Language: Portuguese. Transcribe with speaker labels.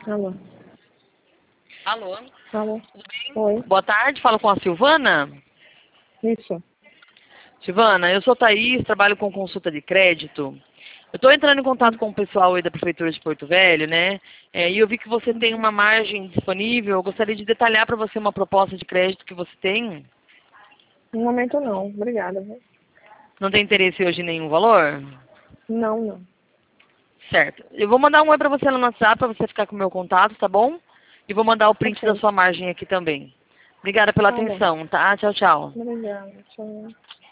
Speaker 1: Alô.
Speaker 2: Alô?
Speaker 1: Alô.
Speaker 2: Tudo bem?
Speaker 1: Oi.
Speaker 2: Boa tarde, falo com a Silvana.
Speaker 1: Isso.
Speaker 2: Silvana, eu sou Thaís, trabalho com consulta de crédito. Eu estou entrando em contato com o pessoal aí da Prefeitura de Porto Velho, né? E eu vi que você tem uma margem disponível. Eu gostaria de detalhar para você uma proposta de crédito que você tem.
Speaker 1: No momento não. Obrigada. Viu?
Speaker 2: Não tem interesse hoje em nenhum valor?
Speaker 1: Não, não.
Speaker 2: Certo. Eu vou mandar um oi para você no WhatsApp para você ficar com o meu contato, tá bom? E vou mandar o print da
Speaker 1: Ok.
Speaker 2: sua margem aqui também. Obrigada pela
Speaker 1: Tá bom.
Speaker 2: atenção, tá? Tchau, tchau.
Speaker 1: Obrigada. Tchau.